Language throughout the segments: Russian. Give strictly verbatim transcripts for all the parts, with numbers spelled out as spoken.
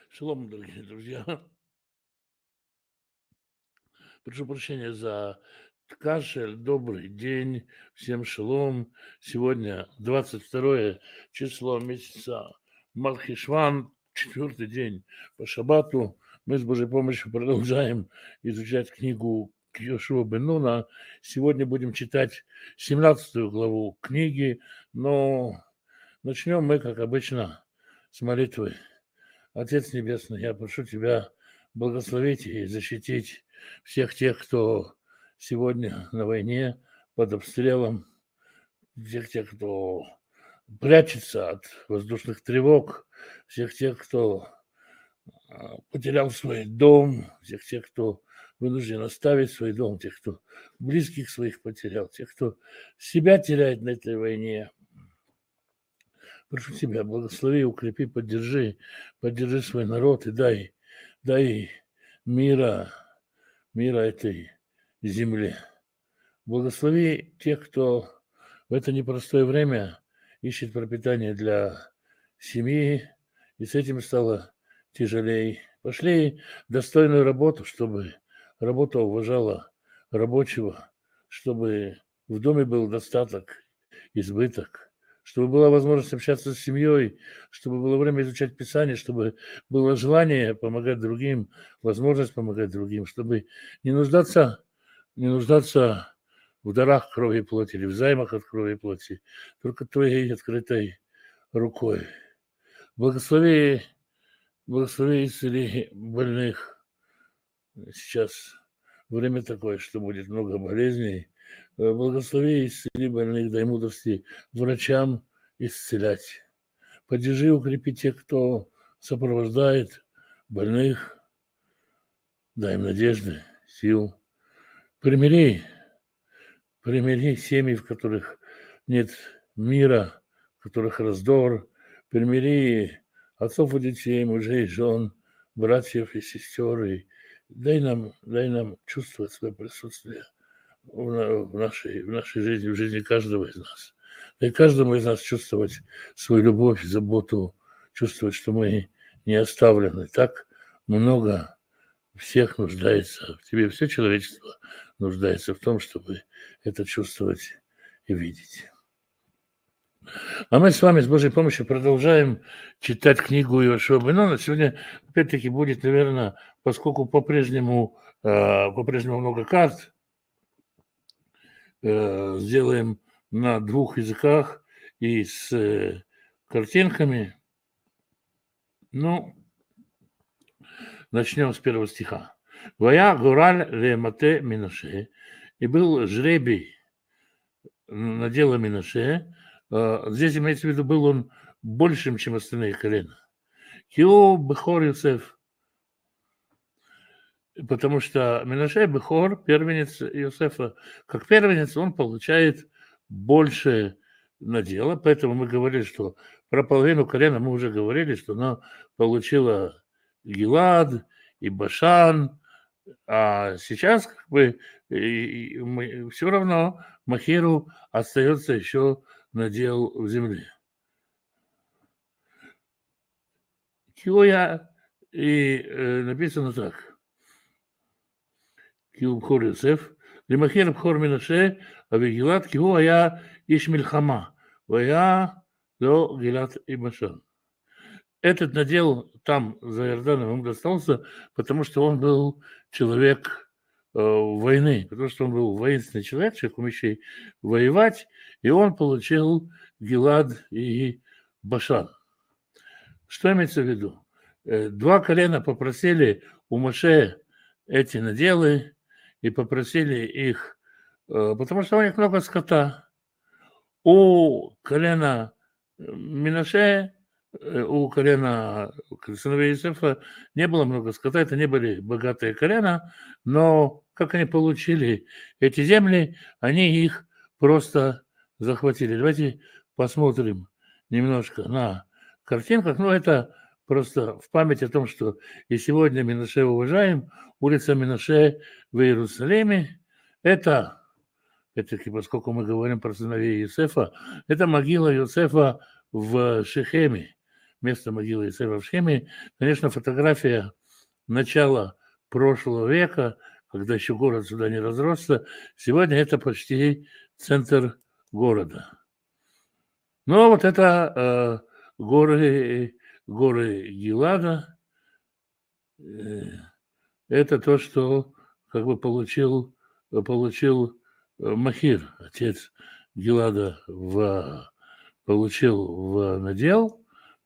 Шалом, дорогие друзья. Прошу прощения за кашель. Добрый день. Всем шалом. Сегодня двадцать второе число месяца Мархишван, четвертый день по шаббату. Мы с Божьей помощью продолжаем изучать книгу Йошуа бен Нуна. Сегодня будем читать семнадцатую главу книги, но начнем мы, как обычно, с молитвы. Отец Небесный, я прошу Тебя благословить и защитить всех тех, кто сегодня на войне, под обстрелом, всех тех, кто прячется от воздушных тревог, всех тех, кто а, потерял свой дом, всех тех, кто вынужден оставить свой дом, тех, кто близких своих потерял, тех, кто себя теряет на этой войне. Прошу Тебя, благослови, укрепи, поддержи, поддержи свой народ и дай, дай мира, мира этой земле. Благослови тех, кто в это непростое время ищет пропитание для семьи, и с этим стало тяжелее. Пошли достойную работу, чтобы работа уважала рабочего, чтобы в доме был достаток, избыток, чтобы была возможность общаться с семьей, чтобы было время изучать Писание, чтобы было желание помогать другим, возможность помогать другим, чтобы не нуждаться, не нуждаться в дарах крови и плоти или в займах от крови и плоти, только Твоей открытой рукой. Благослови, благослови, исцели больных. Сейчас время такое, что будет много болезней. Благослови, исцели больных, дай мудрости врачам исцелять. Поддержи, укрепи тех, кто сопровождает больных, дай им надежды, сил. Примири, примири семьи, в которых нет мира, в которых раздор. Примири отцов и детей, мужей, жен, братьев и сестер. И дай нам, дай нам чувствовать свое присутствие в нашей, в нашей жизни, в жизни каждого из нас. И каждому из нас чувствовать свою любовь, заботу, чувствовать, что мы не оставлены. Так много всех нуждается в тебе, все человечество нуждается в том, чтобы это чувствовать и видеть. А мы с вами с Божьей помощью продолжаем читать книгу Йошуа бен Нуна. Сегодня, опять-таки, будет, наверное, поскольку по-прежнему, э, по-прежнему много карт, э, сделаем на двух языках и с э, картинками. Ну, начнем с первого стиха. «Вая гораль ле мате Минаше». И был жребий на дело Минаше. Здесь имеется в виду, был он большим, чем остальные колена. Кио Бехор Йосеф. Потому что Минаше Бехор, первенец Йосефа, как первенец, он получает больше надела. Поэтому мы говорили, что про половину колена мы уже говорили, что она получила Гилад и Башан. А сейчас как бы и мы, все равно Махиру остается еще надел в земле. Киоя, и э, написано так. Кио Бхор Йосеф, Лимахир Бхор Минаше, Авигилат, Кио я Иш Мильхама, Вая до Гилат и Башан. Этот надел там, за Иорданом, ему достался, потому что он был человек э, войны, потому что он был воинственный человек, человек, умеющий воевать, и он получил Гилад и Башан. Что имеется в виду? Э, два колена попросили у Моше эти наделы и попросили их, э, потому что у них много скота. У колена Минаше, у колена сыновей Иосифа не было много скота, это не были богатые колена, но как они получили эти земли, они их просто захватили. Давайте посмотрим немножко на картинках. Ну, это просто в память о том, что и сегодня Минаше уважаем, улица Минаше в Иерусалиме. Это, опять-таки, поскольку мы говорим про сыновей Иосифа, это могила Иосифа в Шехеме. место могилы Йосефа в Шхеме. Конечно, фотография начала прошлого века, когда еще город сюда не разросся. Сегодня это почти центр города. Но вот это э, горы, горы Гилада, э, это то, что как бы получил, получил Махир, отец Гилада, в, получил в надел.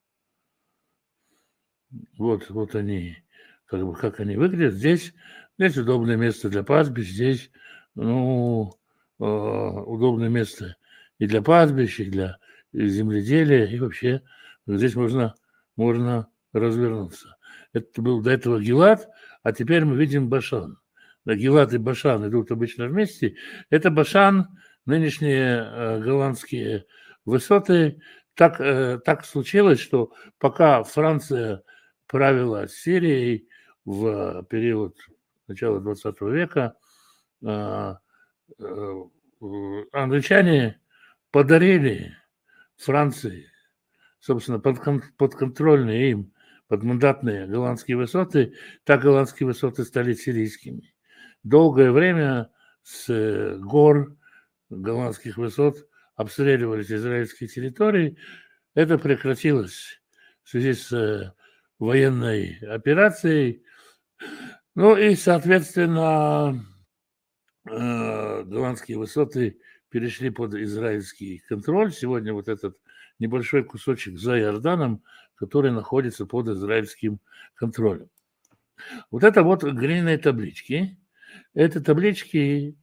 Вот, вот они, как бы, как они выглядят. Здесь, здесь удобное место для пастбищ, здесь, ну, э, удобное место и для пастбищ, и для земледелия, и вообще здесь можно, можно развернуться. Это был до этого Гилад, а теперь мы видим Башан. Да, Гилад и Башан идут обычно вместе. Это Башан, нынешние э, голландские высоты. Так, э, так случилось, что пока Франция правила Сирией в период начала двадцатого века, э, э, англичане подарили Франции, собственно, подкон, подконтрольные им подмандатные голландские высоты, так голландские высоты стали сирийскими. Долгое время с гор голландских высот обстреливались израильские территории. Это прекратилось в связи с военной операцией. Ну и, соответственно, голландские высоты перешли под израильский контроль. Сегодня вот этот небольшой кусочек за Иорданом, который находится под израильским контролем. Вот это вот глиняные таблички. Это таблички,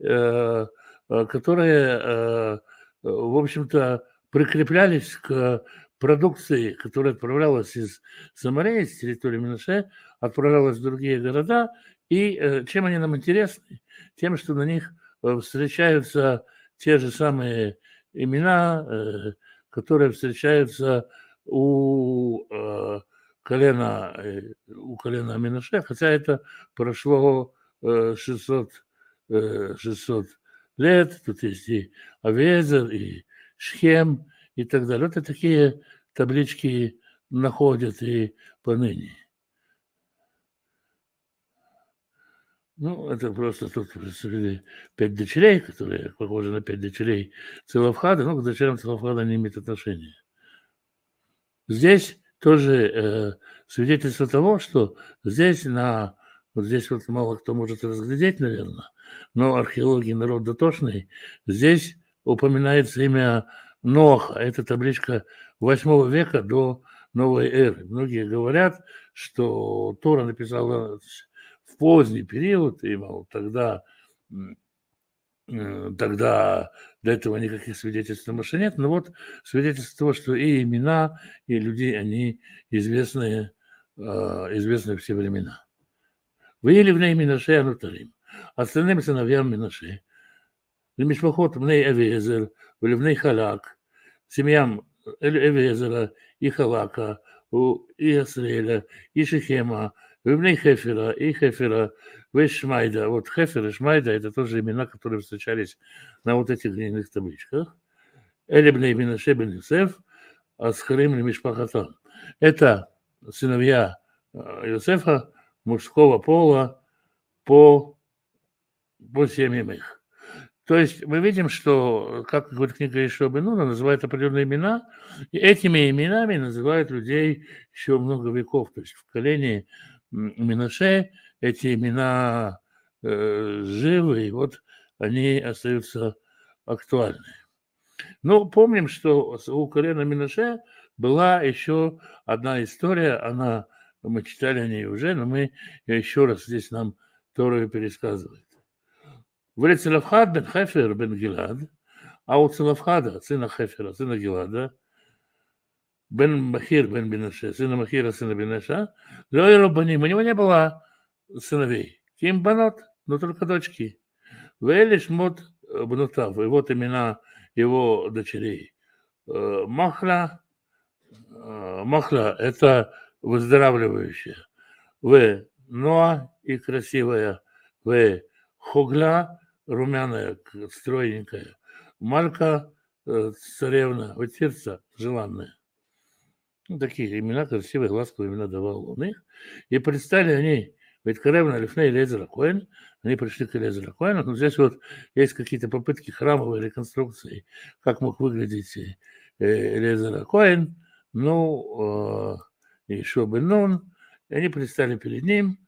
которые, в общем-то, прикреплялись к продукции, которая отправлялась из Самарии, с территории Менаше, отправлялась в другие города. И чем они нам интересны? Тем, что на них встречаются те же самые имена, которые встречаются у колена, у колена Менаше, хотя это прошло шестьсот, шестьсот лет, тут есть и Авиезер, и Шхем, и так далее. Вот и такие таблички находят и поныне. Ну, это просто тут представили пять дочерей, которые похожи на пять дочерей Целофхада, но к дочерям Целофхада не имеет отношения. Здесь тоже э, свидетельство того, что здесь на... Вот здесь вот мало кто может разглядеть, наверное, но археологии народ дотошный. Здесь упоминается имя Ноха. Это табличка восьмого века до новой эры. Многие говорят, что Тора написала в поздний период, и, мол, тогда, тогда до этого никаких свидетельств на Моше нет. Но вот свидетельство того, что и имена, и люди, они известные, известны все времена. Выели в ней Минаше Анутарим. Остальным сыновьям Минаше. Лемишпахот мней Авиезер, в Халак, семьям Авиезера и Халака, у Иасреля, и Шехема, в Хефера, и Хефера, в Шмайда. Вот Хефер и Шмайда – это тоже имена, которые встречались на вот этих глиняных табличках. Элебней Минаше бен Йосеф, Асхарим Лемишпахатан. Это сыновья Йосефа, мужского пола по, по семьям их. То есть мы видим, что, как говорит книга Йошуа бен Нуна, называют определенные имена, и этими именами называют людей еще много веков. То есть в колене Менаше эти имена э, живы, и вот они остаются актуальны. Но помним, что у колена Менаше была еще одна история, она... Мы читали о ней уже, но мы еще раз здесь нам Тора пересказывает. В Целофхад бен Хефер бен Гилад, а у Целофхада, сына Хефера, сына Гилада, бен Махир бен Менаше, сына Махира, сына Менаша, Лёй Рабаним, у него не было сыновей. Ким банот, но только дочки. Вэлиш мод бнутав, и вот имена его дочерей. Махла, Махла – это выздоравливающая. В Ноа и красивая. В Хогла румяная, стройненькая. Малька царевна, Ватирца желанная. Ну, такие имена, красивые, ласковые имена давал он их. И предстали они, ведь Каревна Лифней Элиэзера Коэн, они пришли к Элиэзеру Коэну. Ну, здесь вот есть какие-то попытки храмовой реконструкции, как мог выглядеть э, Элиэзер Коэн, ну, э, и Шо бен Нун. И они предстали перед ним,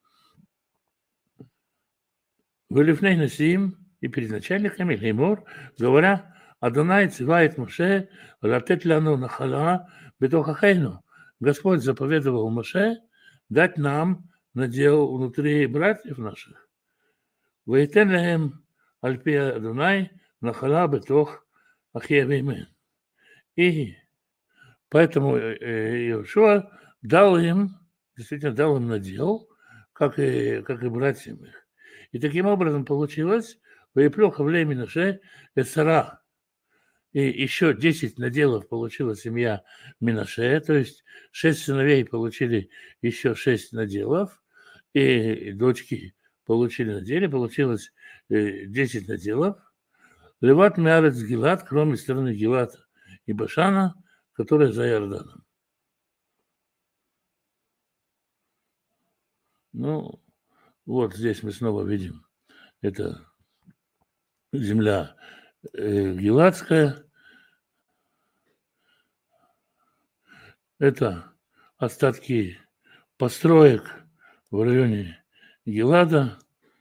Валифней Насиим, и перед начальниками Леймор, говоря, Адонай цивает Моше, латет ляну нахала бетохахейну. Господь заповедовал Моше дать нам надел внутри братьев наших. Вейтен лаhem альпия Адонай нахала бетох ахиевимен. И поэтому Иошуа дал им, действительно дал им надел, как и, как и братьям их. И таким образом получилось, Ваеплеха в Лейминаше Эсара. И еще десять наделов получила семья Минаше, то есть шесть сыновей получили еще шесть наделов, и дочки получили наделы, получилось десять наделов. Леват Мярец Гилат, кроме страны Гилата и Башана, которая за Иорданом. Ну, вот здесь мы снова видим, это земля э, Гиладская, это остатки построек в районе Гилада,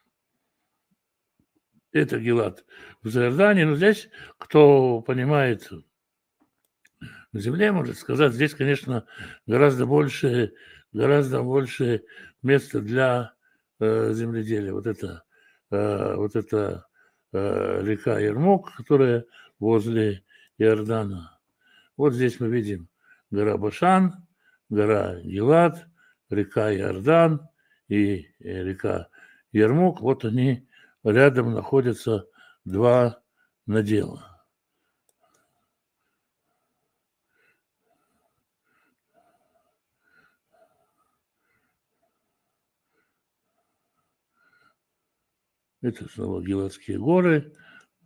это Гилад в Иордане, но здесь, кто понимает в земле, может сказать, здесь, конечно, гораздо больше, гораздо больше места для э, земледелия. Вот это, э, вот это э, река Ермук, которая возле Иордана. Вот здесь мы видим гора Башан, гора Гилад, река Иордан и река Ермук. Вот они рядом находятся два надела. Это снова Гиладские горы,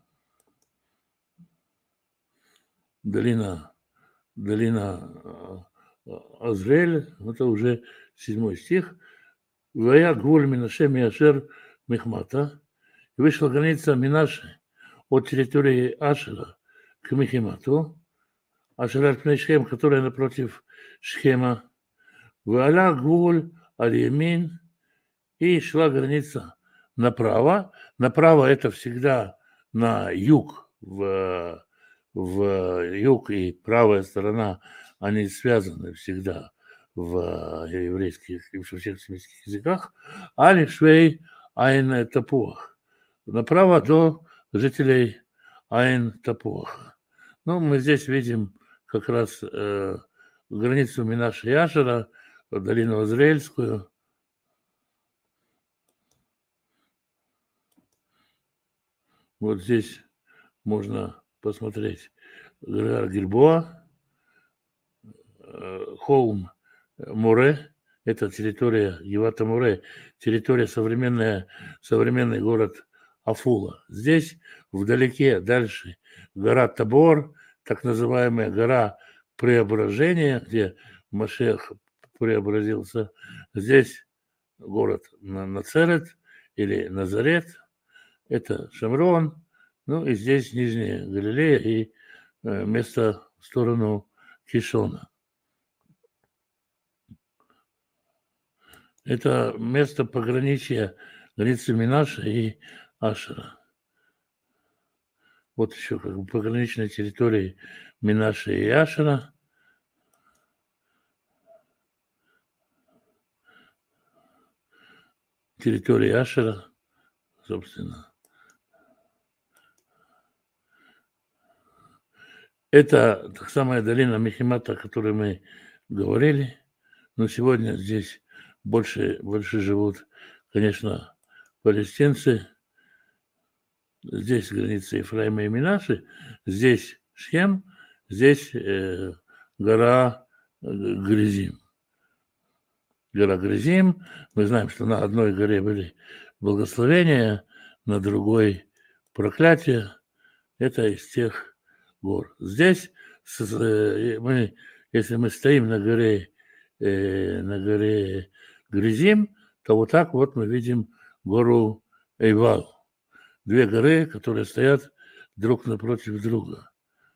долина, долина Азрель, это уже седьмой стих. Вая гвуль Минаше Миашер Мехмата. И вышла граница Минаши от территории Ашера к Мехимату. Ашер Шхем, которая напротив Шхема. Валя гвуль Аль-Ямин. И шла граница направо. Направо это всегда на юг, в, в юг и правая сторона, они связаны всегда в еврейских и в всех семитских языках. Али швей айн тапуах. Направо до жителей айн тапуаха. Ну, мы здесь видим как раз э, границу Минаша и Ашера, долину Азраильскую. Вот здесь можно посмотреть гора Гильбоа, холм Море, это территория Гивата Море, территория современная, современный город Афула. Здесь вдалеке, дальше, гора Табор, так называемая гора преображения, где Машех преобразился. Здесь город Нацерет или Назарет. Это Шамрон, ну и здесь Нижняя Галилея и э, место в сторону Кишона. Это место пограничья границы Минаша и Ашера. Вот еще как бы пограничной территории Минаша и Ашера. Территория Ашера, собственно. Это та самая долина Мехимата, о которой мы говорили. Но сегодня здесь больше, больше живут, конечно, палестинцы. Здесь граница Ефраима и Минаши, здесь Шхем, здесь э, гора Гризим. Гора Гризим. Мы знаем, что на одной горе были благословения, на другой проклятие. Это из тех гор. Здесь мы если мы стоим на горе, э, на горе Гризим, то вот так вот мы видим гору Эйвал. Две горы, которые стоят друг напротив друга.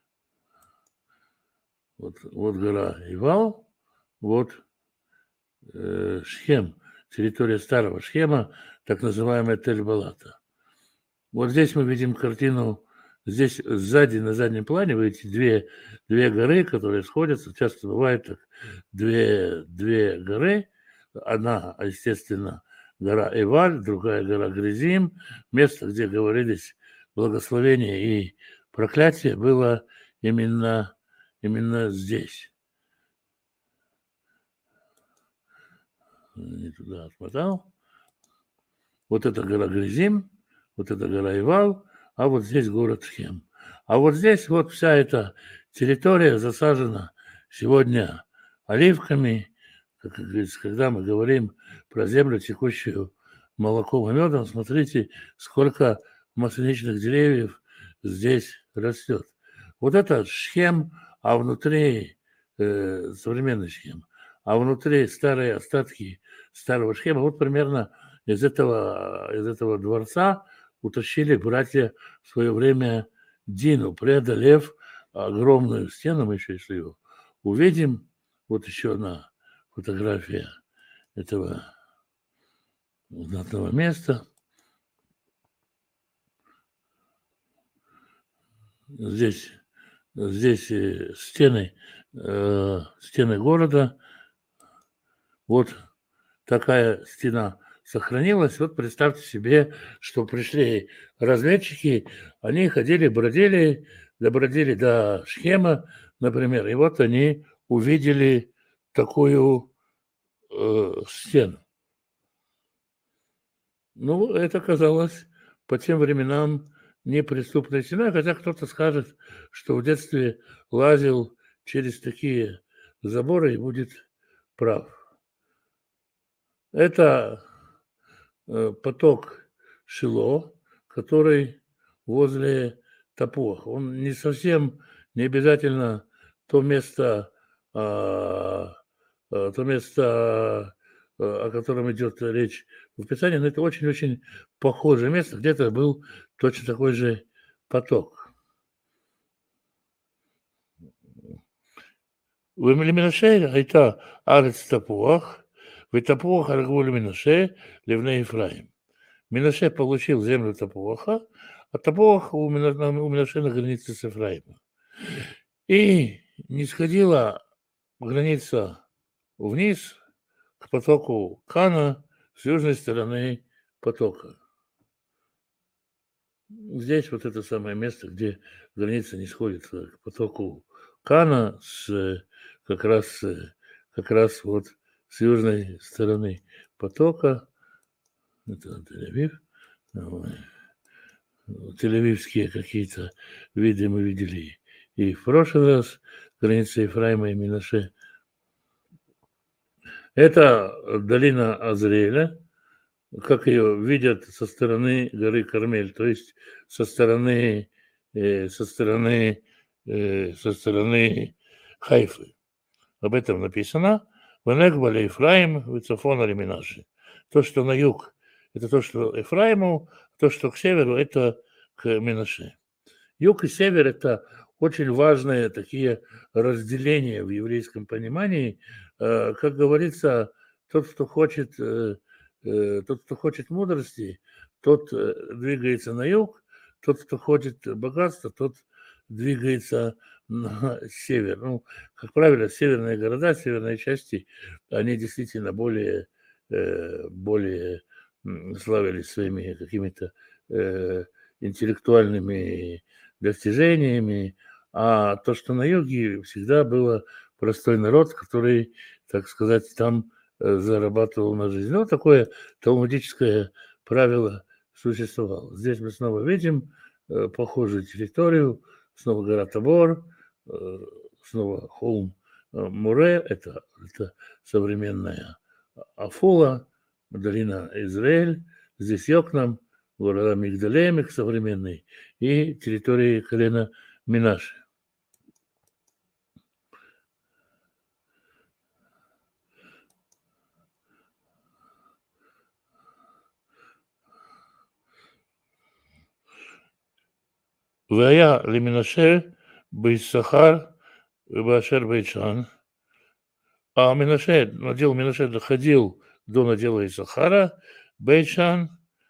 Вот, вот гора Эйвал, вот э, Шхем, территория старого Шхема, так называемая Тель-Балата. Вот здесь мы видим картину, здесь сзади, на заднем плане, вы видите две, две горы, которые сходятся, часто бывает так, две, две горы, одна, естественно, гора Эваль, другая гора Гризим, место, где говорились благословения и проклятия, было именно, именно здесь. Не туда отмотал. Вот это гора Гризим, вот это гора Эвал, а вот здесь город Шхем. А вот здесь вот вся эта территория засажена сегодня оливками. Как говорится, когда мы говорим про землю, текущую молоком и медом, смотрите, сколько масличных деревьев здесь растет. Вот это Шхем, а внутри э, современный Шхем, а внутри старые остатки старого Шхема. Вот примерно из этого, из этого дворца утащили братья в свое время Дину, преодолев огромную стену. Мы еще, если ее увидим, вот еще одна фотография этого знатного места. Здесь, здесь стены, э, стены города. Вот такая стена сохранилась. Вот представьте себе, что пришли разведчики, они ходили, бродили, добродили до Шхема, например, и вот они увидели такую э, стену. Ну, это казалось по тем временам неприступной стеной, хотя кто-то скажет, что в детстве лазил через такие заборы и будет прав. Это поток Шило, который возле Тапуах. Он не совсем, не обязательно то место, а, то место, о котором идет речь в Писании, но это очень-очень похожее место, где-то был точно такой же поток. ולמנשה הייתה ארץ תפוח, ותפוח על גבול מנשה לבני אפרים. Минаше получил землю Тапуаха, а Тапуах у Минаше на границе с Ефраимом. И не сходила граница вниз к потоку Кана с южной стороны потока. Здесь вот это самое место, где граница не сходит к потоку Кана с, как раз, как раз вот с южной стороны потока. Это Тель-Авив. Тель-Авивские какие-то виды мы видели и в прошлый раз, граница Ефраима и Минаше. Это долина Азриэля, как ее видят со стороны горы Кармель, то есть со стороны, э, со стороны, э, со стороны Хайфы. Об этом написано. Венегба ле Ефраим, вицафона ле Минаше. То, что на юг, это то, что Ефраиму, то, что к северу, это к Минаше. Юг и север – это очень важные такие разделения в еврейском понимании. Как говорится, тот, кто хочет, тот, кто хочет мудрости, тот двигается на юг, тот, кто хочет богатства, тот двигается на север. Ну, как правило, северные города, северные части, они действительно более, более славились своими какими-то интеллектуальными достижениями, а то, что на юге, всегда было простой народ, который, так сказать, там зарабатывал на жизнь. Ну, такое талмудическое правило существовало. Здесь мы снова видим похожую территорию, снова гора Табор, снова холм Муре, это, это современная Афула, долина Израиль, здесь Йокнам, города Мигдалемик современный и территории колена Минаше. Вая лиминаше бейсахар башер бейчан. А Минаше, надел Минаше доходил до надела Исахара, Бейшан,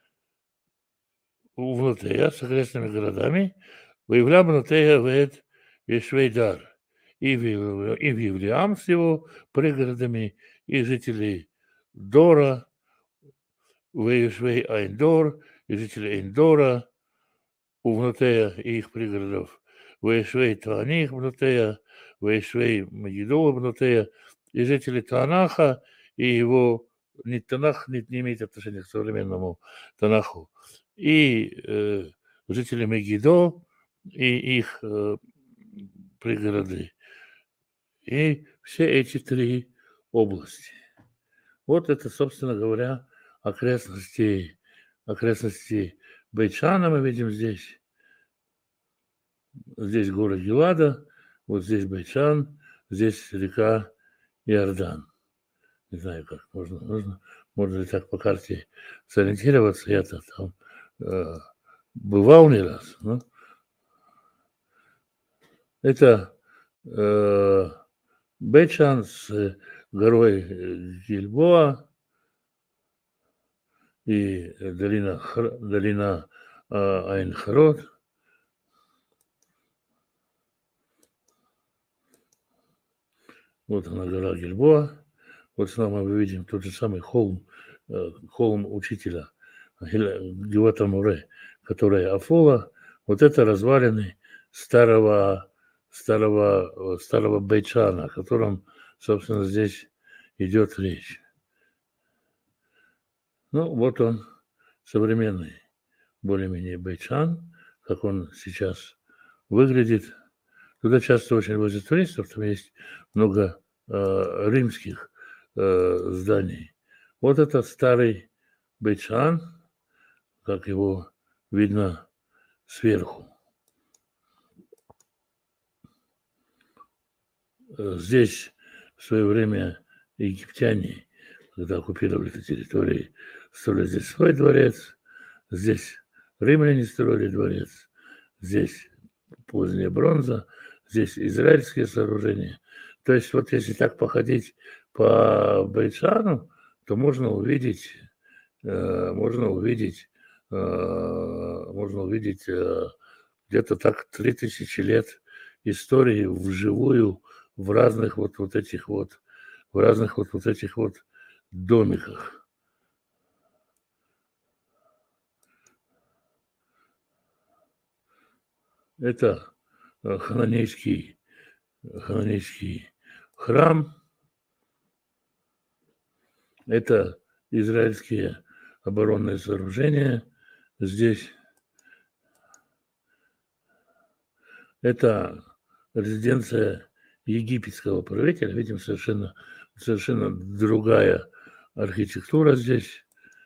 Внутея, с окрестными городами, выявлял Внутея вед Ишвейдар, и в и в Евлеам с его пригородами, и жителей Дора, Вейшвей Айндор, и жителей Эйндора, у Внутея и их пригородов, Вейшвей Таних Внутея, Вейшвей Магидова Внутея, и жители Танаха, и его не Танах не, не имеет отношения к современному Танаху, и э, жители Мегидо, и их э, пригороды, и все эти три области. Вот это, собственно говоря, окрестности, окрестности Бейт-Шана мы видим здесь. Здесь город Гилада, вот здесь Бейт-Шан, здесь река Иордан. Не знаю, как можно, можно, можно ли так по карте сориентироваться. Я-то там э, бывал не раз. Но это э, Бейт-Шан с горой Гильбоа и долина, долина э, Айн-Харод. Вот она, гора Гильбоа. Вот снова мы видим тот же самый холм, холм учителя Гевата Муре, которая Афола. Вот это развалины старого, старого, старого Бейт-Шана, о котором, собственно, здесь идет речь. Ну, вот он, современный, более-менее Бейт-Шан, как он сейчас выглядит. Туда часто очень возят туристов, там есть много э, римских э, зданий. Вот это старый Бейт-Шан, как его видно сверху. Здесь в свое время египтяне, когда оккупировали эту территорию, строили здесь свой дворец, здесь римляне строили дворец, здесь поздняя бронза, здесь израильские сооружения. То есть вот если так походить по Бейт-Шану, то можно увидеть, э, можно увидеть, э, можно увидеть э, где-то так три тысячи лет истории вживую в разных вот, вот этих вот, в разных вот, вот этих вот домиках. Это хананейский, хананейский храм. Это израильские оборонные сооружения здесь. Это резиденция египетского правителя. Видим, совершенно, совершенно другая архитектура здесь.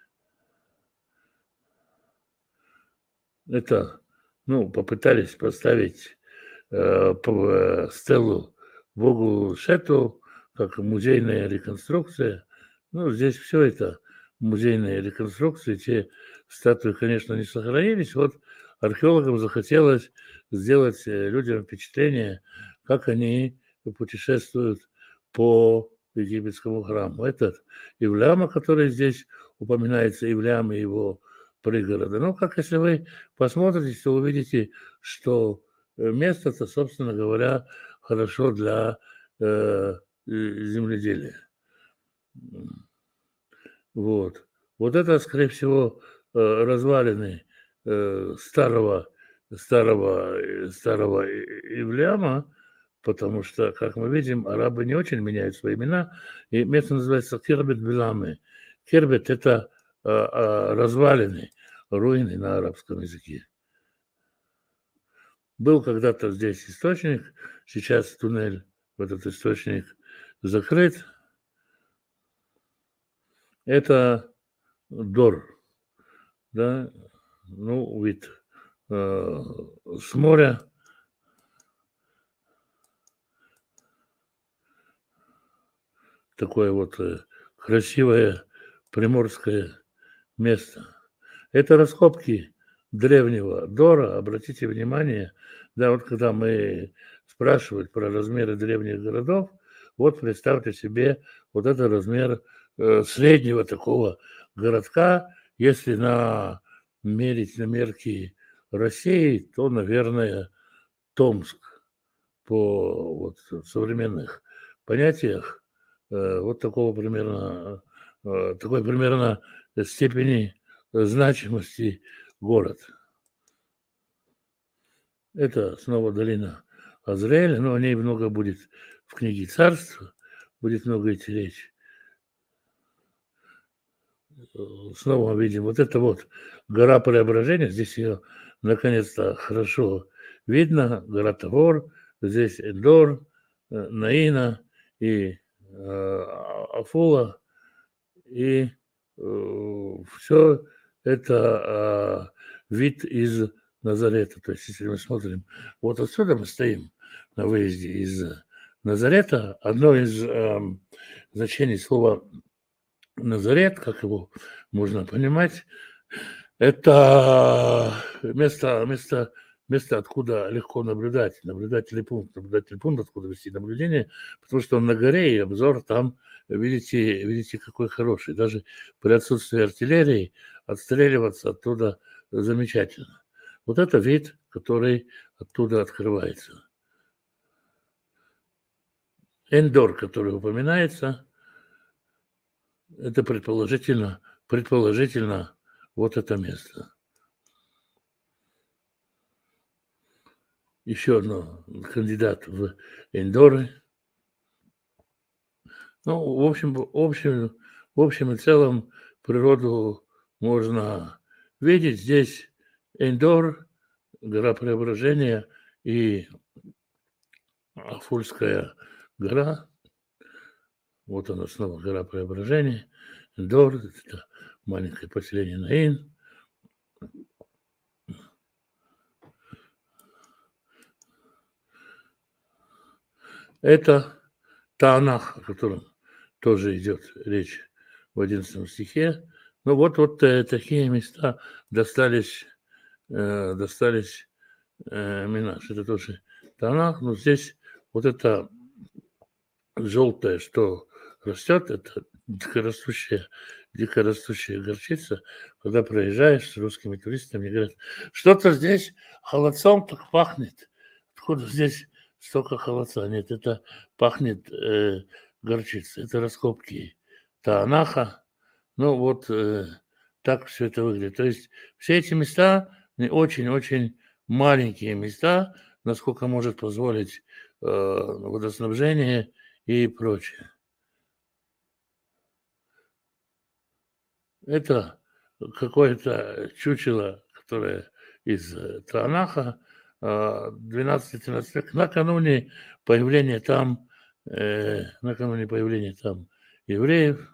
Это, ну, попытались поставить э, стелу богу Шету, как музейная реконструкция. Ну, здесь все это музейные реконструкции. Те статуи, конечно, не сохранились. Вот археологам захотелось сделать людям впечатление, как они путешествуют по египетскому храму. Этот Ивляма, который здесь упоминается, Ивлям и его пригорода. Ну, как если вы посмотрите, то увидите, что место-то, собственно говоря, хорошо для э, земледелия. Вот. Вот это, скорее всего, развалины старого, старого, старого Ивляма, потому что, как мы видим, арабы не очень меняют свои имена, и место называется Кербет-Беламы. Кербет – это развалины, руины на арабском языке. Был когда-то здесь источник, сейчас туннель в этот источник закрыт. Это Дор, да, ну, вид э, с моря. Такое вот э, красивое приморское место. Это раскопки древнего Дора, обратите внимание, да, вот когда мы спрашивают про размеры древних городов, вот представьте себе вот это размер э, среднего такого городка, если на мерить на мерки России, то, наверное, Томск по вот современных понятиях, э, вот такого примерно, э, такой примерно степени значимости город. Это снова долина Азраэля, но о ней много будет в книге Царства, будет много идти речь. Снова мы видим вот это вот гора Преображения, здесь ее наконец-то хорошо видно, гора Тавор, здесь Эндор, э, Наина и э, Афула, и э, все это э, вид из Назарета. То есть, если мы смотрим, вот отсюда мы стоим на выезде из Назарета. Одно из э, значений слова Назарет, как его можно понимать, это место, место, место, откуда легко наблюдать, наблюдательный пункт, наблюдательный пункт, откуда вести наблюдение, потому что он на горе, и обзор там, видите, видите, какой хороший. Даже при отсутствии артиллерии отстреливаться оттуда замечательно. Вот это вид, который оттуда открывается. Эндор, который упоминается, это предположительно, предположительно вот это место. Еще одно кандидат в Эндоры. Ну, в общем, в общем, в общем и целом природу можно видеть. Здесь Эндор, гора Преображения и Афульская гора. Вот она снова, гора Преображения. Эндор, это маленькое поселение Наин. Это Таанах, о котором тоже идет речь в одиннадцатом стихе. Ну вот, вот э, такие места достались, э, достались э, Минаш. Это тоже Таанах, но здесь вот это желтое, что растет, это дикорастущая, дикорастущая горчица. Когда проезжаешь с русскими туристами, говорят, что-то здесь холодцом так пахнет. Откуда здесь столько холодца? Нет, это пахнет э, горчицей. Это раскопки Таанаха. Ну вот э, так все это выглядит. То есть все эти места очень-очень маленькие места, насколько может позволить э, водоснабжение и прочее. Это какое-то чучело, которое из Танаха, двенадцатый-тринадцатый век, накануне появления там, э, накануне появления там евреев.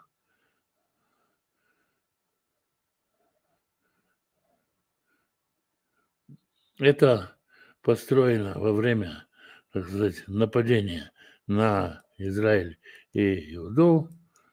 Это построено во время, так сказать, нападения на Израиль и Иуду.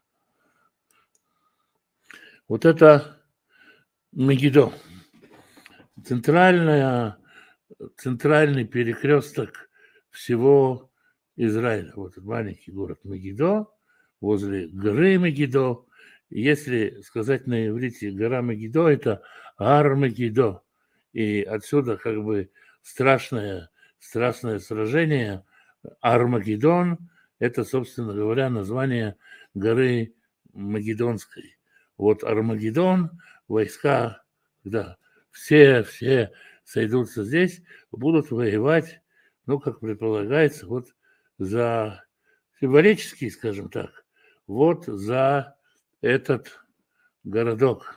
Вот это Мегидо, центральная, центральный перекресток всего Израиля. Вот этот маленький город Мегидо, возле горы Мегидо. Если сказать на иврите, гора Мегидо – это Ар Мегидо. И отсюда как бы страшное, страшное сражение Армагеддон – это, собственно говоря, название горы Магеддонской. Вот Армагеддон, войска, когда все, все сойдутся здесь, будут воевать, ну, как предполагается, вот за символический, скажем так, вот за этот городок.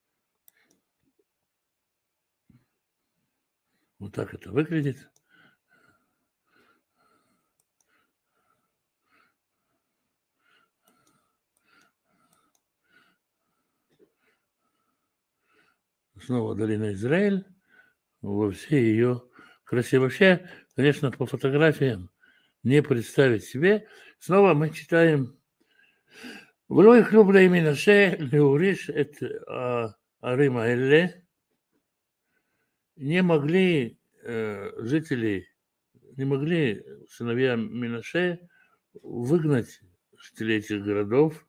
Вот так это выглядит. Снова долина Израиль во всей ее красе. Вообще, конечно, по фотографиям не представить себе. Снова мы читаем «Вло ихлю бней Менаше леуриш эт арим האלה». не могли э, жители, не могли сыновья Минаше выгнать жителей этих городов.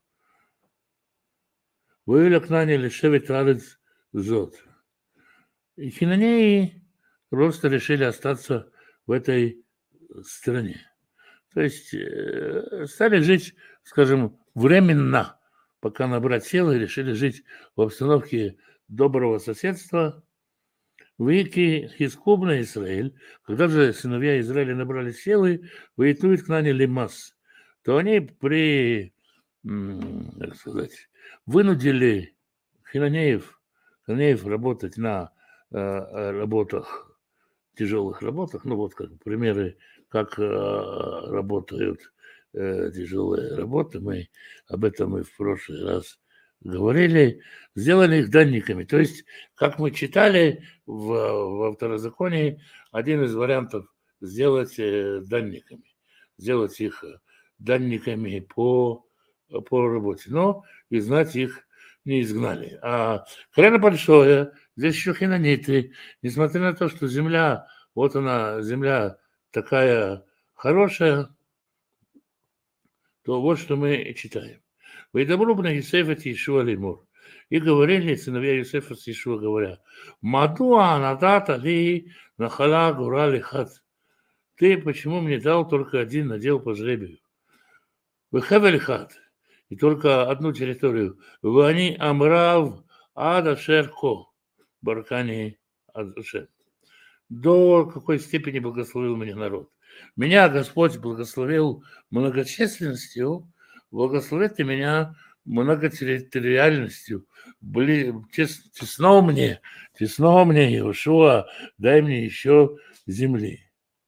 Воюля к нане лишевит арец зод. И хинанеи просто решили остаться в этой стране. То есть э, стали жить, скажем, временно, пока набрать силы, решили жить в обстановке доброго соседства. Вики Хискубна Израиль, когда же сыновья Израиля набрали силы, воитует к нане лимас, то они при, как сказать, вынудили хинанеев, хинанеев работать на э, работах, тяжелых работах, ну вот как примеры, как э, работают э, тяжелые работы, мы об этом и в прошлый раз говорили, сделали их данниками. То есть, как мы читали в, во второзаконии, один из вариантов сделать э, данниками, сделать их данниками по, по работе, но изгнать их не изгнали. А колено большое, здесь еще хинаниты, несмотря на то, что земля, вот она, земля такая хорошая, то вот что мы читаем. «Вейдабру бне Йосефа Иешуа леймур». И говорили сыновья Йосефа с Иешуа, говоря, «Мадуа надата ли нахала гура лихат». Ты почему мне дал только один надел по жребию? Выхавель хат. И только одну территорию. Вани амрав ада шерко. Баркани адушем. До какой степени благословил меня народ. Меня Господь благословил многочисленностью, благословит ты меня многотерриториальностью. Бли, тес, тесно мне, тесно мне, Иешуа, дай мне еще земли.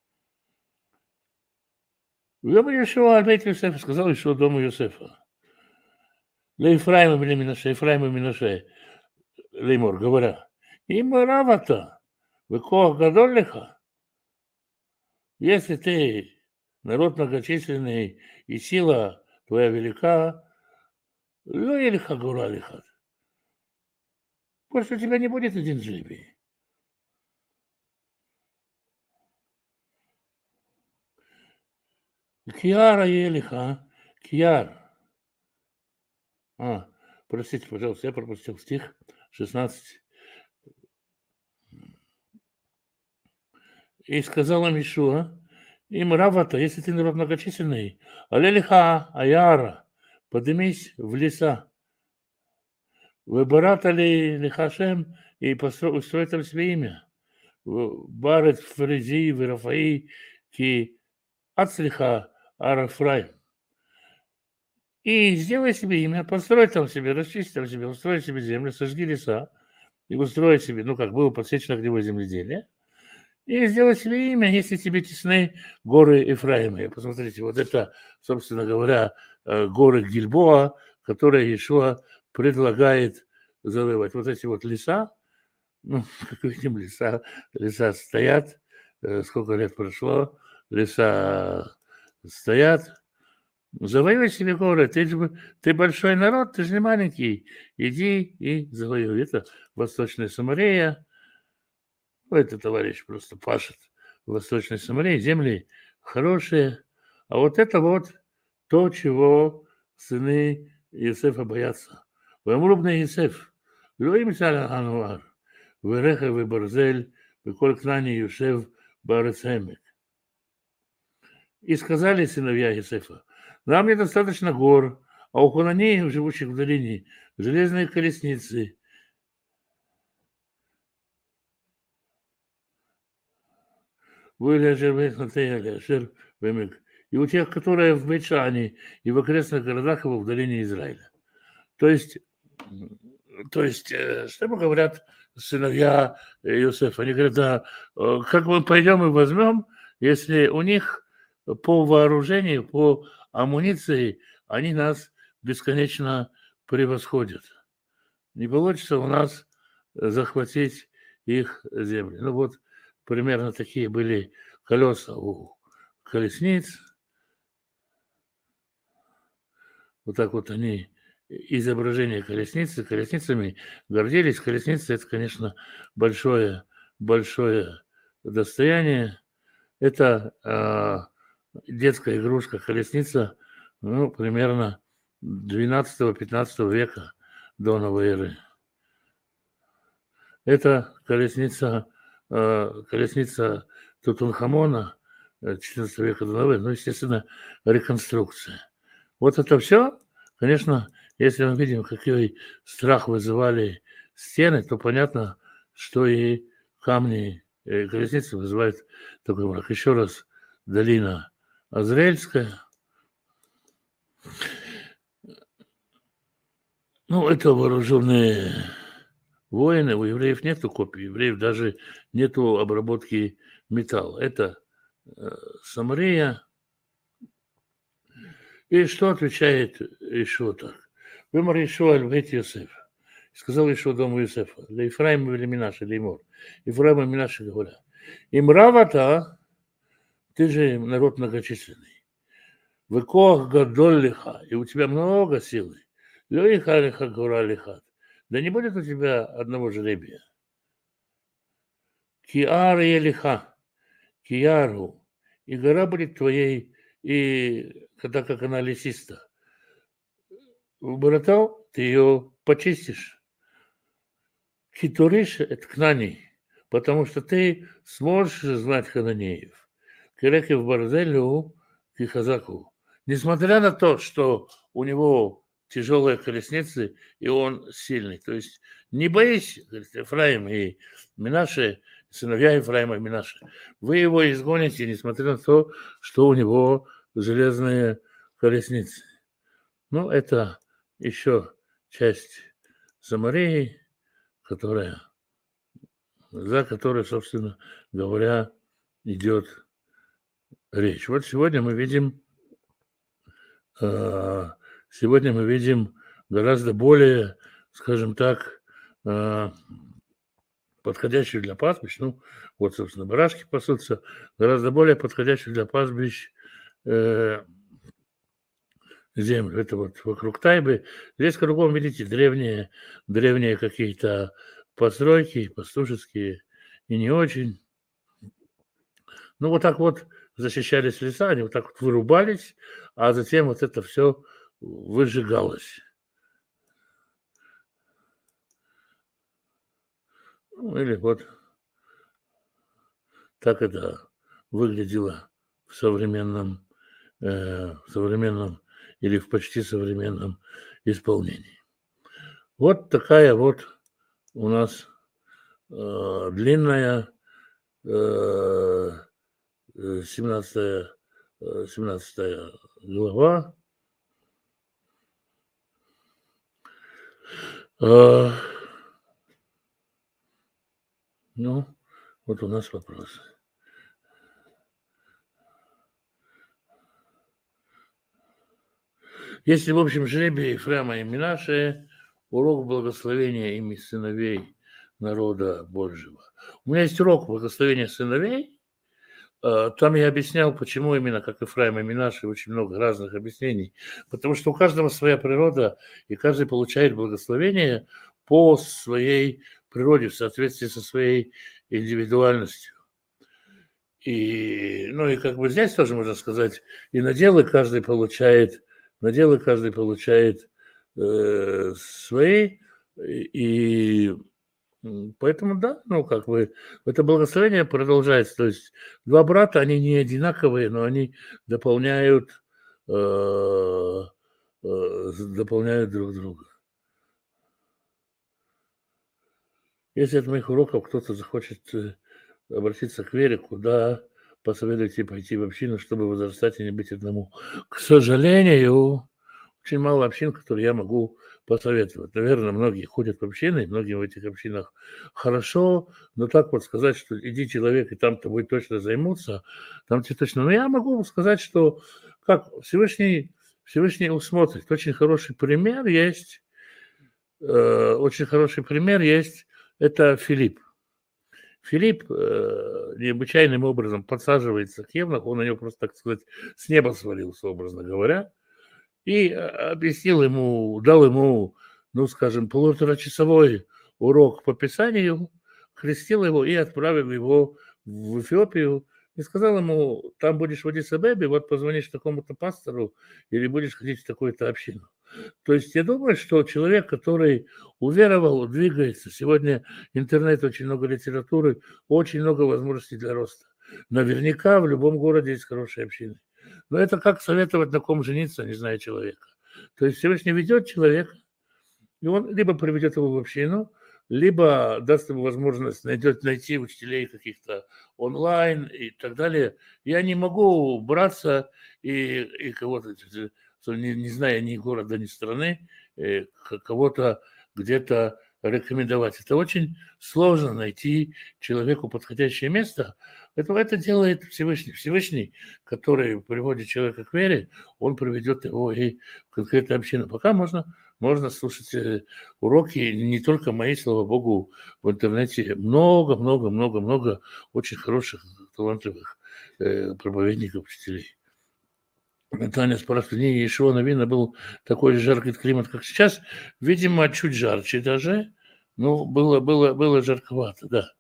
Дом Иешуа, ответил Йосеф, сказал еще дому Йосефа. Для Ефраима были Минаше, Ефраима Минаше, Леймор, говоря, им равата, вы коах гадоллиха. Если ты народ многочисленный и сила твоя велика, ну или хагура лихат. Больше у тебя не будет один жребий. Киара елиха, киар. А, простите, пожалуйста, я пропустил стих шестнадцать. И сказал им Ишуа, им равата, если ты народ многочисленный, алелиха аяра, поднимись в леса. Выбирата ли лихашем и устроить там себе имя. Барет Фрези, Верафаи, Ки Ацлиха Арафрай. И сделай себе имя, построй там себе, расчисти там себе, устрой себе землю, сожги леса и устрой себе, ну, как было подсечено огневое земледелие, и сделай себе имя, если тебе тесны горы Ефраимы. Посмотрите, вот это, собственно говоря, горы Гильбоа, которые Иешуа предлагает завоевать. Вот эти вот леса, ну, как видим, леса, леса стоят, сколько лет прошло, леса стоят. Завоюй себе горы, ты, же, ты большой народ, ты же не маленький, иди и завоюй. Это Восточная Самария, это товарищ просто пашет в Восточной Самарии, земли хорошие, а вот это вот то, чего сыны Иосифа боятся. Вамрубный Иосиф, Луим Цаля Ануар, Вереха Вебарзель, Веколь Кнани Юшев Барецемик. И сказали сыновья Иосифа, нам недостаточно гор, а у хананеев, живущих в долине, железные колесницы. И у тех, которые в Бейчане и в окрестных городах его в долине Израиля. То есть, то есть, что говорят сыновья Иосифа? Они говорят, да, как мы пойдем и возьмем, если у них по вооружению, по амуниции, они нас бесконечно превосходят. Не получится у нас захватить их земли. Ну вот, примерно такие были колеса у колесниц. Вот так вот они, изображение колесницы, колесницами гордились. Колесница – это, конечно, большое, большое достояние. Это э, детская игрушка, колесница, ну, примерно двенадцатого-пятнадцатого века до новой эры. Это колесница, э, колесница Тутанхамона четырнадцатого века до новой эры, ну, естественно, реконструкция. Вот это все, конечно, если мы видим, какой страх вызывали стены, то понятно, что и камни и колесницы вызывают такой мрак. Еще раз, долина Азраильская. Ну, это вооруженные воины. У евреев нету копий, у евреев даже нету обработки металла. Это э, Самария. И что отвечает Ишуа так? Вымор Ишуа аль-Бейт Йосеф. Сказал Ишуа дому Йосефа, для Ефраима или Минаша, леймор. Ефраима и Минаша говорят, имравата, ты же народ многочисленный. Векоах гадоль лиха, и у тебя много силы. Лёиха лиха гора лихат. Да не будет у тебя одного жребия. Киар елиха, киару, и гора будет твоей, и когда как она лесиста. Выборотал, ты ее почистишь. Китуриш – это кнани, потому что ты сможешь знать хананеев. Керекев Барзелю и Хазаку. Несмотря на то, что у него тяжелые колесницы, и он сильный. То есть не боись, говорит Ефраим и Минаше, сыновья Ефраима и Минаше. Вы его изгоните, несмотря на то, что у него железные колесницы. Ну, это еще часть Самарии, которая, за которой, собственно говоря, идет речь. Вот сегодня мы видим, сегодня мы видим гораздо более, скажем так, подходящую для пастбищ, ну, вот, собственно, барашки пасутся, гораздо более подходящую для пастбищ землю. Это вот вокруг Тайбы. Здесь кругом, видите, древние, древние какие-то постройки, пастушеские и не очень. Ну, вот так вот защищались леса, они вот так вот вырубались, а затем вот это все выжигалось. Ну, или вот так это выглядело в современном, э, в современном или в почти современном исполнении. Вот такая вот у нас э, длинная э, семнадцатая, семнадцатая глава. Э, ну, вот у нас вопросы. Если в общем жребии Ефрема и Минаше, урок благословения ими сыновей народа Божьего. У меня есть урок благословения сыновей. Там я объяснял, почему именно как Ефраим и Минаше, очень много разных объяснений. Потому что у каждого своя природа, и каждый получает благословение по своей природе, в соответствии со своей индивидуальностью. И, ну и как бы здесь тоже можно сказать, и наделы каждый получает, наделы каждый получает э, свои, и поэтому да, ну как бы это благословение продолжается. То есть два брата, они не одинаковые, но они дополняют, э, э, дополняют друг друга. Если от моих уроков кто-то захочет обратиться к вере, куда посоветуйте пойти в общину, чтобы возрастать и не быть одному. К сожалению, очень мало общин, которые я могу посоветовать. Наверное, многие ходят в общины, многим в этих общинах хорошо, но так вот сказать, что иди человек, и там тобой точно займутся, там тебе точно... Но я могу сказать, что как Всевышний, Всевышний усмотрит. Очень хороший пример есть, э, очень хороший пример есть, это Филипп. Филипп э, необычайным образом подсаживается к Евнуху, он на него просто, так сказать, с неба свалился, образно говоря, и объяснил ему, дал ему, ну, скажем, полуторачасовой урок по Писанию, крестил его и отправил его в Эфиопию. И сказал ему, там будешь в Аддис-Абебе, вот позвонишь такому-то пастору или будешь ходить в такую-то общину. То есть я думаю, что человек, который уверовал, двигается. Сегодня интернет, очень много литературы, очень много возможностей для роста. Наверняка в любом городе есть хорошие общины. Но это как советовать, на ком жениться, не зная человека. То есть Всевышний ведет человека, и он либо приведет его в общину, либо даст ему возможность найдет, найти учителей каких-то онлайн и так далее. Я не могу браться и, и кого-то, не, не зная ни города, ни страны, э, кого-то где-то рекомендовать. Это очень сложно найти человеку подходящее место. Это, это делает Всевышний. Всевышний, который приводит человека к вере, он приведет его и в конкретную общину. Пока можно, можно слушать уроки, не только мои, слава Богу, в интернете много-много-много-много очень хороших, талантливых э, проповедников, учителей. Таня спрашивает, в дни Иешуа Навина был такой же жаркий климат, как сейчас. Видимо, чуть жарче даже. Ну, было, было, было жарковато, да.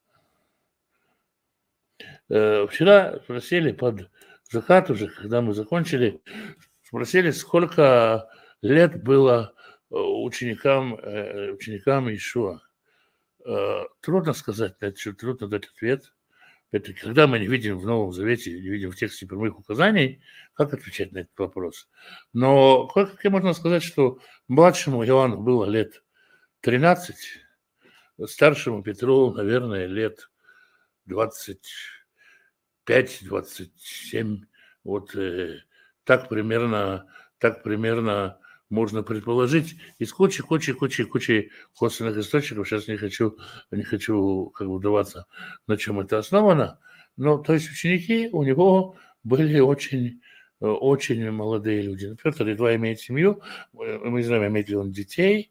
Э, вчера спросили под закат уже, когда мы закончили, спросили, сколько лет было ученикам, э, ученикам Иешуа. Э, трудно сказать на это, трудно дать ответ. Это когда мы не видим в Новом Завете, не видим в тексте прямых указаний, как отвечать на этот вопрос. Но как можно сказать, что младшему Иоанну было лет тринадцать, старшему Петру, наверное, лет двадцать пять двадцать семь. Вот э, так примерно, так примерно можно предположить. Из кучи, кучи, кучи, кучи косвенных источников. Сейчас не хочу, не хочу как бы вдаваться, на чем это основано. Но, то есть, ученики у него были очень, очень молодые люди. Петр едва имеет семью. Мы не знаем, имеет ли он детей.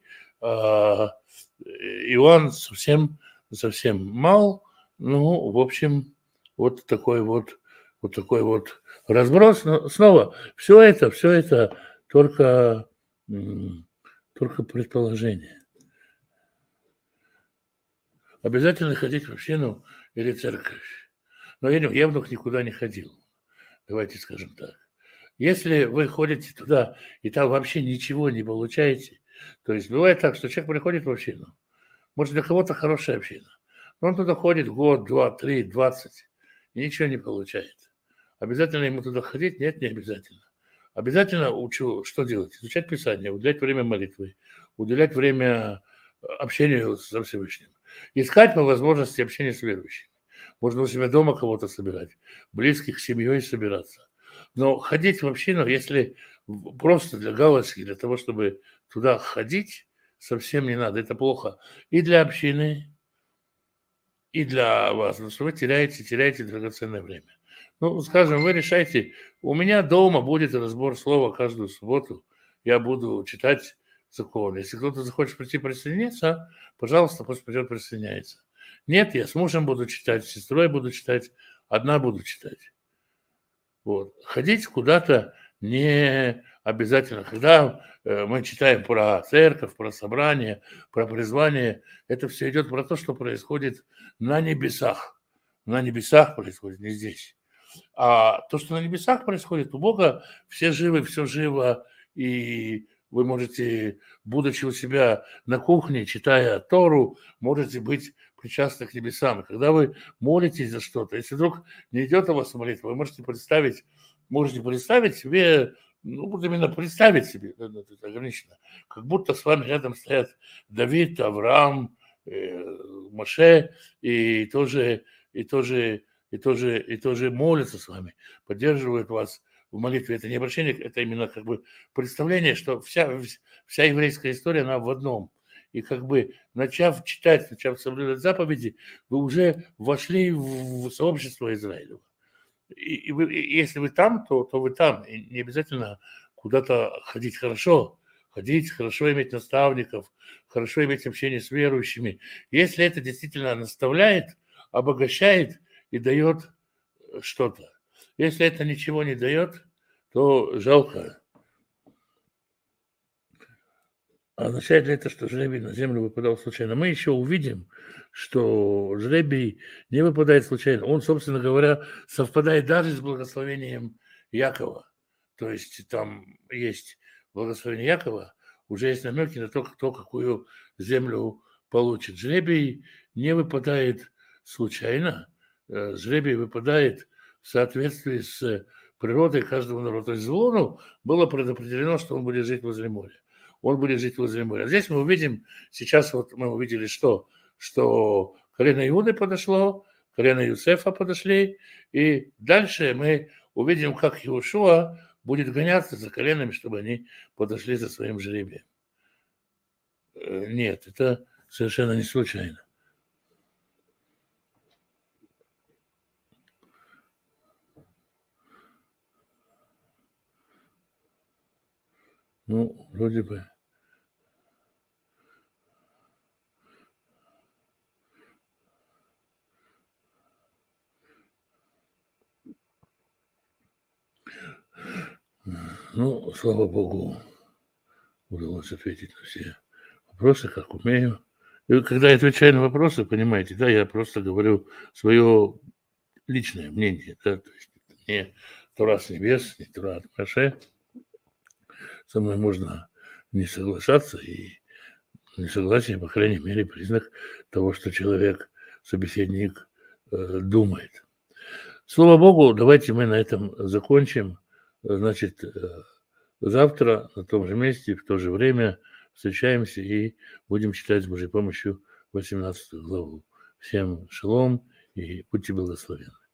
Иоанн совсем, совсем мал. Ну, в общем, вот такой вот, вот такой вот разброс. Но снова, все это, все это только... Только предположение. Обязательно ходить в общину или церковь. Но я, я вдруг никуда не ходил. Давайте скажем так. Если вы ходите туда, и там вообще ничего не получаете, то есть бывает так, что человек приходит в общину, может, для кого-то хорошая община, но он туда ходит год, два, три, двадцать, и ничего не получает. Обязательно ему туда ходить? Нет, не обязательно. Обязательно учу, что делать? Изучать Писание, уделять время молитвы, уделять время общению со Всевышним. Искать по возможности общения с верующими. Можно у себя дома кого-то собирать, близких, с семьей собираться. Но ходить в общину, если просто для галочки, для того, чтобы туда ходить, совсем не надо. Это плохо и для общины, и для вас. Потому что вы теряете, теряете драгоценное время. Ну, скажем, вы решаете, у меня дома будет разбор слова каждую субботу, я буду читать закон. Если кто-то захочет прийти присоединиться, пожалуйста, пусть придет, присоединяется. Нет, я с мужем буду читать, с сестрой буду читать, одна буду читать. Вот. Ходить куда-то не обязательно. Когда э, мы читаем про церковь, про собрание, про призвание, это все идет про то, что происходит на небесах. На небесах происходит, не здесь. А то, что на небесах происходит, у Бога все живы, все живо, и вы можете, будучи у себя на кухне, читая Тору, можете быть причастны к небесам. Когда вы молитесь за что-то, если вдруг не идет у вас молитва, вы можете представить, можете представить себе, ну, вот именно представить себе, это ограничено, как будто с вами рядом стоят Давид, Авраам, э, Моше, и тоже, и тоже и тоже, и тоже молятся с вами, поддерживают вас в молитве. Это не обращение, это именно как бы представление, что вся, вся еврейская история, она в одном. И как бы начав читать, начав соблюдать заповеди, вы уже вошли в сообщество Израилева. И, и, вы, и если вы там, то, то вы там. И не обязательно куда-то ходить хорошо. Ходить, хорошо иметь наставников, хорошо иметь общение с верующими. Если это действительно наставляет, обогащает, и дает что-то. Если это ничего не дает, то жалко. означает ли это, что жребий на землю выпадал случайно? Мы еще увидим, что жребий не выпадает случайно. Он, собственно говоря, совпадает даже с благословением Якова. То есть там есть благословение Якова, уже есть намеки на то, кто какую землю получит. Жребий не выпадает случайно. Жребий выпадает в соответствии с природой каждого народа. То есть Звулону было предопределено, что он будет жить возле моря. Он будет жить возле моря. Здесь мы увидим, сейчас вот мы увидели, что, что колено Иуды подошло, колено Юсефа подошли, и дальше мы увидим, как Иошуа будет гоняться за коленами, чтобы они подошли за своим жребием. Нет, это совершенно не случайно. Ну, вроде бы. Ну, слава Богу, удалось ответить на все вопросы, как умею. И когда я отвечаю на вопросы, понимаете, да, я просто говорю свое личное мнение, да, то есть не Тора с небес, не Тора от Моше. Со мной можно не соглашаться, и несогласие, по крайней мере, признак того, что человек, собеседник, э, думает. Слава Богу, давайте мы на этом закончим. Значит, э, завтра на том же месте, в то же время встречаемся и будем читать с Божьей помощью восемнадцатую главу. Всем шалом и будьте благословенны.